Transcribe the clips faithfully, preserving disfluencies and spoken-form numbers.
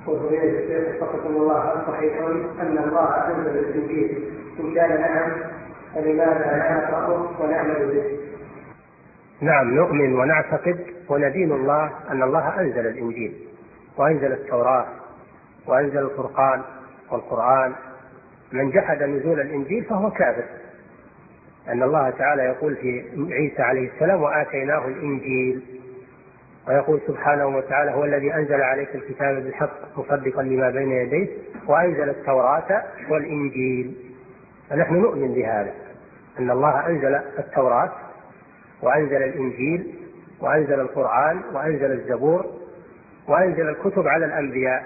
وفضيلة الشيخ وفقكم الله، صحيح أن الله أنزل الإنجيل؟ إن كان نعم فلماذا لا نقرأه ونعمل به؟ نعم، نؤمن ونعتقد وندين الله أن الله أنزل الإنجيل وأنزل التوراة وأنزل الفرقان والقرآن. من جحد نزول الإنجيل فهو كافر، أن الله تعالى يقول في عيسى عليه السلام وآتيناه الإنجيل، ويقول سبحانه وتعالى هو الذي أنزل عليك الكتاب بالحق مصدقا لما بين يديه وأنزل التوراة والإنجيل. فنحن نؤمن بهذا، أن الله أنزل التوراة وأنزل الإنجيل وأنزل القرآن وأنزل الزبور وأنزل الكتب على الأنبياء.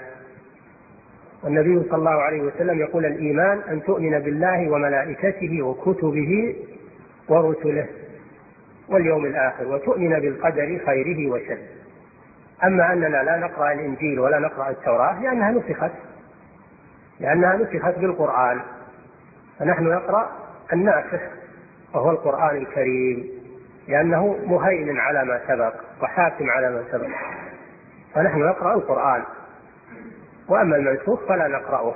والنبي صلى الله عليه وسلم يقول الإيمان أن تؤمن بالله وملائكته وكتبه ورسله واليوم الآخر وتؤمن بالقدر خيره وشره. أما أننا لا نقرأ الإنجيل ولا نقرأ التوراة لأنها نسخت لأنها نسخت بالقرآن، فنحن نقرأ الناسخ وهو القرآن الكريم، لأنه مهيمن على ما سبق وحاكم على ما سبق، فنحن نقرأ القرآن. وأما المنسوخ فلا نقرأه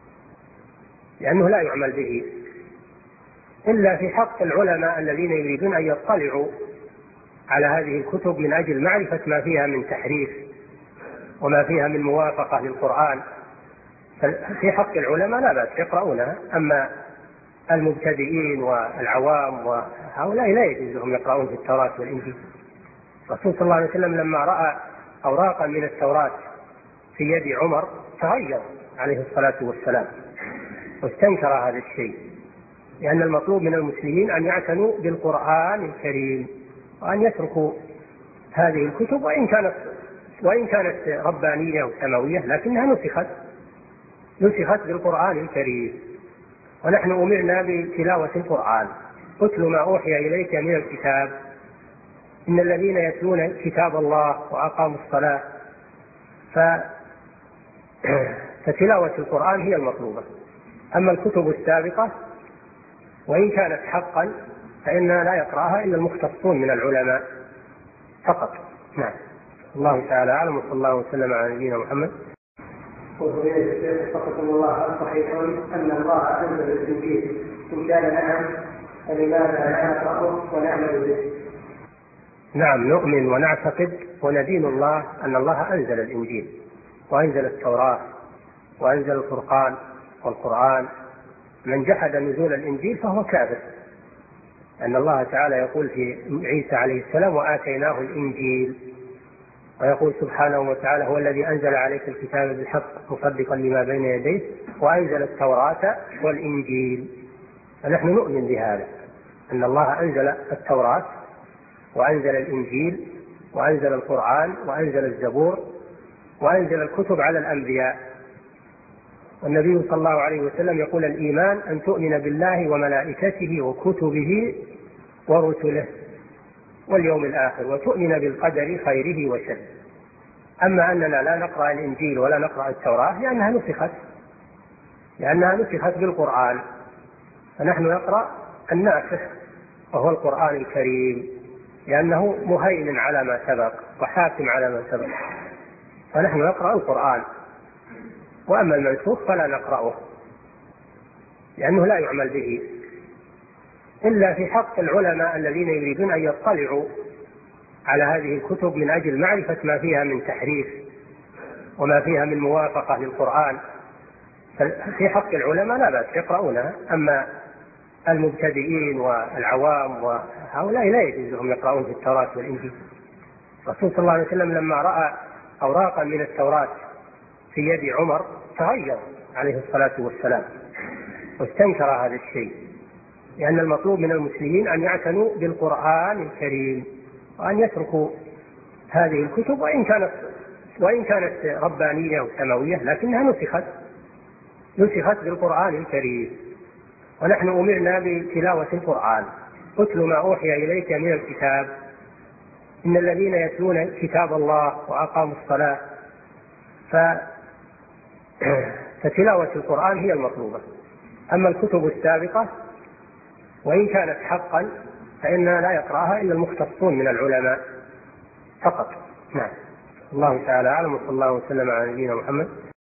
لأنه لا يعمل به إلا في حق العلماء الذين يريدون أن يطلعوا على هذه الكتب من أجل معرفة ما فيها من تحريف وما فيها من موافقة للقرآن. في حق العلماء لا بأس يقرؤونها، أما المبتدئين والعوام وهؤلاء لا يجوز لهم يقرؤون في التوراة والإنجيل. الرسول صلى الله عليه وسلم لما رأى أوراقا من التوراة في يد عمر تغير عليه الصلاة والسلام واستنكر هذا الشيء، لأن المطلوب من المسلمين أن يعتنوا بالقرآن الكريم وأن يتركوا هذه الكتب وإن كانت وإن كانت ربانية وسماوية، لكنها نسخت نسخت بالقرآن الكريم. ونحن أمرنا بتلاوة القرآن، اتل ما أوحي إليك من الكتاب إن الذين يتلون كتاب الله وأقاموا الصلاة. فتلاوة القرآن هي المطلوبة. أما الكتب السابقة وإن كانت حقا فإننا لا يقرأها إلا المختصون من العلماء فقط. نعم، الله تعالى أعلم، وصلى الله وسلم على نبينا محمد. وفضيلة الشيخ وفقكم الله، صحيح أن الله أنزل الإنجيل؟ إن كان نعم فلماذا لا نقرأه ونعمل به؟ نعم، نؤمن ونعتقد وندين الله أن الله أنزل الإنجيل وأنزل التوراة وأنزل الفرقان والقرآن. من جحد نزول الإنجيل فهو كافر، أن الله تعالى يقول في عيسى عليه السلام وآتيناه الإنجيل، ويقول سبحانه وتعالى هو الذي أنزل عليك الكتاب بالحق مصدقا لما بين يديه وأنزل التوراة والإنجيل. فنحن نؤمن بهذا، أن الله أنزل التوراة وأنزل الإنجيل وأنزل القرآن وأنزل الزبور وأنزل الكتب على الأنبياء. والنبي صلى الله عليه وسلم يقول الإيمان أن تؤمن بالله وملائكته وكتبه ورسله واليوم الآخر وتؤمن بالقدر خيره وشره. أما أننا لا نقرأ الإنجيل ولا نقرأ التوراة لأنها نسخت لأنها نسخت بالقرآن، فنحن نقرأ الناسخ وهو القرآن الكريم، لأنه مهيمن على ما سبق وحاكم على ما سبق، فنحن نقرأ القرآن. وأما المنسوخ فلا نقرأه لأنه لا يعمل به إلا في حق العلماء الذين يريدون أن يطلعوا على هذه الكتب من أجل معرفة ما فيها من تحريف وما فيها من موافقة للقرآن. في حق العلماء لا بأس يقرؤونها، أما المبتدئين والعوام وهؤلاء لا يجوز لهم يقرؤون في التوراة والإنجيل. الرسول صلى الله عليه وسلم لما رأى أوراقا من التوراة في يد عمر تغير عليه الصلاة والسلام واستنكر هذا الشيء، لأن المطلوب من المسلمين أن يعتنوا بالقرآن الكريم وأن يتركوا هذه الكتب وإن كانت وإن كانت ربانية وسماوية، لكنها نسخت نسخت بالقرآن الكريم. ونحن أمرنا بتلاوة القرآن، اتل ما أوحي إليك من الكتاب إن الذين يتلون كتاب الله وأقاموا الصلاة. فتلاوة القرآن هي المطلوبة. أما الكتب السابقة وإن كانت حقا فإننا لا يقرأها إلا المختصون من العلماء فقط. نعم. الله تعالى أعلم، وصلى الله وسلم على نبينا محمد